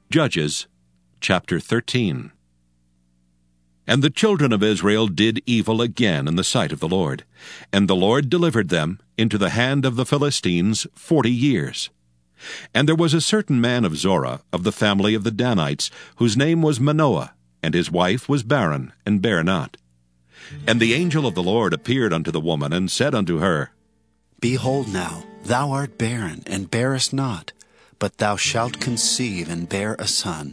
Judges chapter 13. And the children of Israel did evil again in the sight of the Lord, and the Lord delivered them into the hand of the Philistines 40 years. And there was a certain man of Zorah, of the family of the Danites, whose name was Manoah, and his wife was barren, and bare not. And the angel of the Lord appeared unto the woman, and said unto her, Behold now, thou art barren, and bearest not, but thou shalt conceive, and bear a son.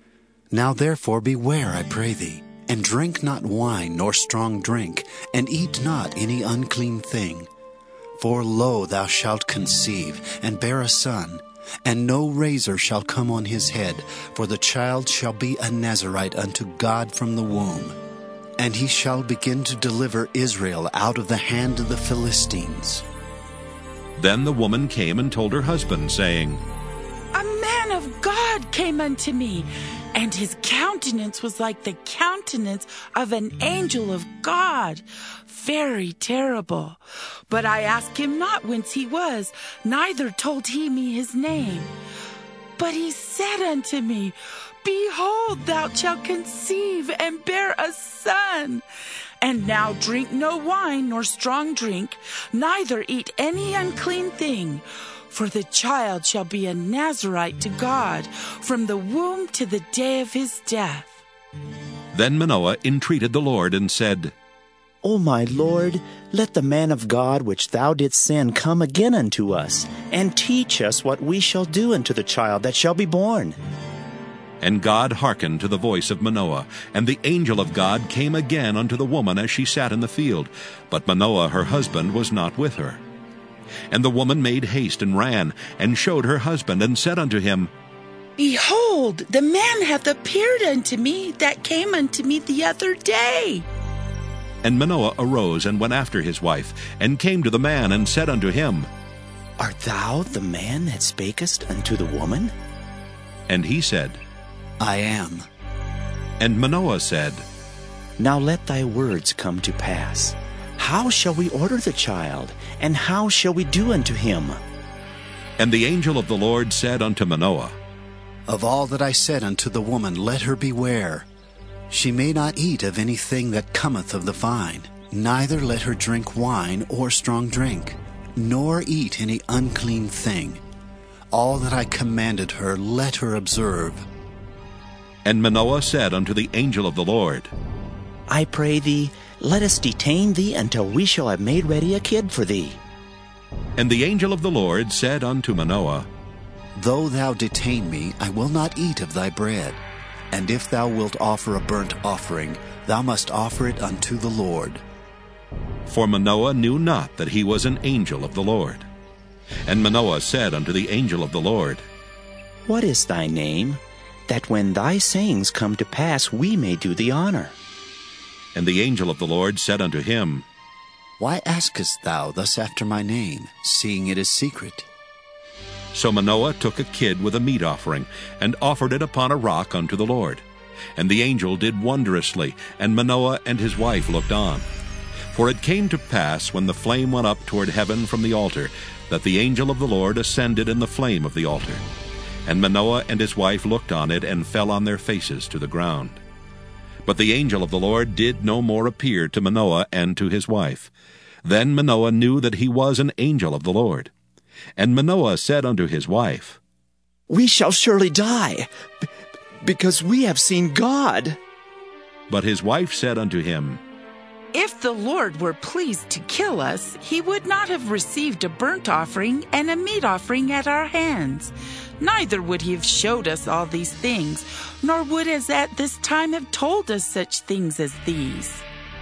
Now therefore beware, I pray thee, and drink not wine nor strong drink, and eat not any unclean thing. For lo, thou shalt conceive, and bear a son, and no razor shall come on his head, for the child shall be a Nazarite unto God from the womb. And he shall begin to deliver Israel out of the hand of the Philistines. Then the woman came and told her husband, saying, A man of God came unto me, and his countenance was like the countenance of an angel of God, very terrible. But I asked him not whence he was, neither told he me his name. But he said unto me, Behold, thou shalt conceive, and bear a son. And now drink no wine nor strong drink, neither eat any unclean thing. For the child shall be a Nazarite to God from the womb to the day of his death. Then Manoah entreated the Lord, and said, O my Lord, let the man of God which thou didst send come again unto us, and teach us what we shall do unto the child that shall be born. And God hearkened to the voice of Manoah, and the angel of God came again unto the woman as she sat in the field. But Manoah her husband was not with her. And the woman made haste and ran, and showed her husband, and said unto him, Behold, the man hath appeared unto me that came unto me the other day. And Manoah arose and went after his wife, and came to the man, and said unto him, Art thou the man that spakest unto the woman? And he said, I am. And Manoah said, Now let thy words come to pass. How shall we order the child, and how shall we do unto him? And the angel of the Lord said unto Manoah, Of all that I said unto the woman, let her beware. She may not eat of anything that cometh of the vine, neither let her drink wine or strong drink, nor eat any unclean thing. All that I commanded her, let her observe. And Manoah said unto the angel of the Lord, I pray thee, let us detain thee until we shall have made ready a kid for thee. And the angel of the Lord said unto Manoah, Though thou detain me, I will not eat of thy bread. And if thou wilt offer a burnt offering, thou must offer it unto the Lord. For Manoah knew not that he was an angel of the Lord. And Manoah said unto the angel of the Lord, What is thy name, that when thy sayings come to pass we may do thee honor? And the angel of the Lord said unto him, Why askest thou thus after my name, seeing it is secret? So Manoah took a kid with a meat offering, and offered it upon a rock unto the Lord. And the angel did wondrously, and Manoah and his wife looked on. For it came to pass, when the flame went up toward heaven from the altar, that the angel of the Lord ascended in the flame of the altar. And Manoah and his wife looked on it, and fell on their faces to the ground. But the angel of the Lord did no more appear to Manoah and to his wife. Then Manoah knew that he was an angel of the Lord. And Manoah said unto his wife, We shall surely die, because we have seen God. But his wife said unto him, If the Lord were pleased to kill us, he would not have received a burnt offering and a meat offering at our hands. Neither would he have showed us all these things, nor would as at this time have told us such things as these.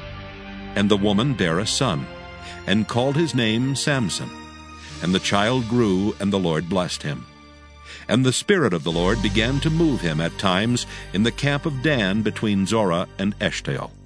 And the woman bare a son, and called his name Samson. And the child grew, and the Lord blessed him. And the Spirit of the Lord began to move him at times in the camp of Dan between Zorah and Eshtaol.